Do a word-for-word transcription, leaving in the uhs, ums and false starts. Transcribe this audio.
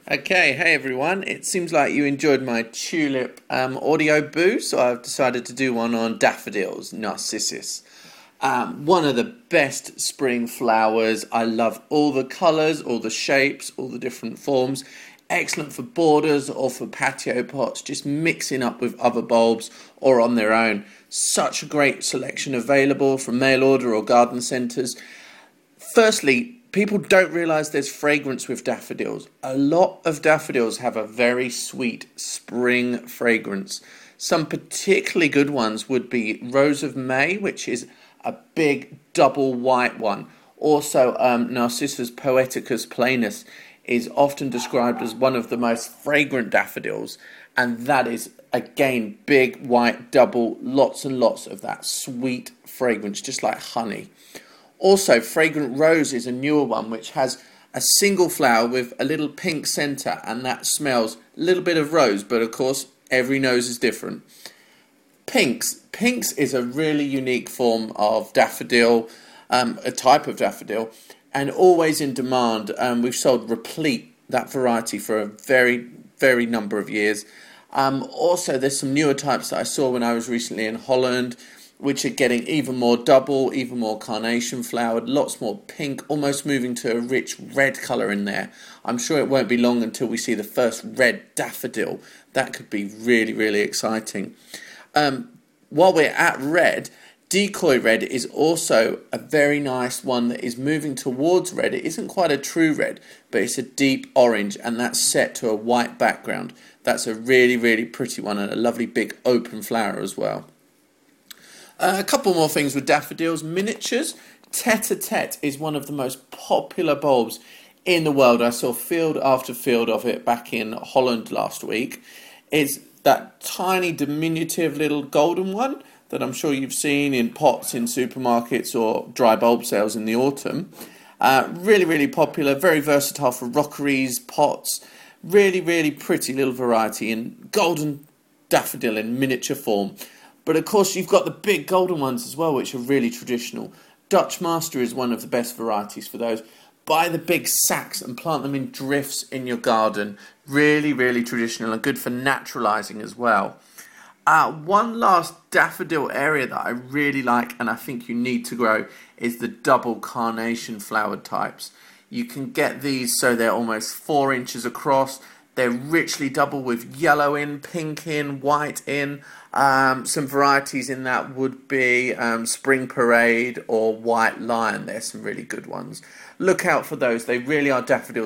Okay, hey everyone. It seems like you enjoyed my tulip um, audio boo, so I've decided to do one on daffodils, narcissus. Um, one of the best spring flowers. I love all the colours, all the shapes, all the different forms. Excellent for borders or for patio pots, just mixing up with other bulbs or on their own. Such a great selection available from mail order or garden centres. Firstly, people don't realise there's fragrance with daffodils. A lot of daffodils have a very sweet spring fragrance. Some particularly good ones would be Rose of May, which is a big double white one. Also, um, Narcissus poeticus planus is often described as one of the most fragrant daffodils, and that is, again, big white double, lots and lots of that sweet fragrance, just like honey. Also, Fragrant Rose is a newer one which has a single flower with a little pink centre, and that smells a little bit of rose, but of course every nose is different. Pinks. Pinks is a really unique form of daffodil, um, a type of daffodil, and always in demand. Um, we've sold Replete, that variety, for a very, very number of years. Um, also, there's some newer types that I saw when I was recently in Holland, which are getting even more double, even more carnation flowered, lots more pink, almost moving to a rich red colour in there. I'm sure it won't be long until we see the first red daffodil. That could be really, really exciting. Um, while we're at red, Decoy Red is also a very nice one that is moving towards red. It isn't quite a true red, but it's a deep orange, and that's set to a white background. That's a really, really pretty one, and a lovely big open flower as well. Uh, a couple more things with daffodils. Miniatures. Tete-a-tete is one of the most popular bulbs in the world. I saw field after field of it back in Holland last week. It's that tiny diminutive little golden one that I'm sure you've seen in pots in supermarkets or dry bulb sales in the autumn. Uh, really, really popular, very versatile for rockeries, pots. Really, really pretty little variety in golden daffodil in miniature form. But of course you've got the big golden ones as well, which are really traditional. Dutch Master is one of the best varieties for those. Buy the big sacks and plant them in drifts in your garden. Really, really traditional and good for naturalising as well. Uh, one last daffodil area that I really like and I think you need to grow is the double carnation flowered types. You can get these so they're almost four inches across. They're richly double with yellow in, pink in, white in. Um, some varieties in that would be um, Spring Parade or White Lion. There's some really good ones. Look out for those. They really are daffodils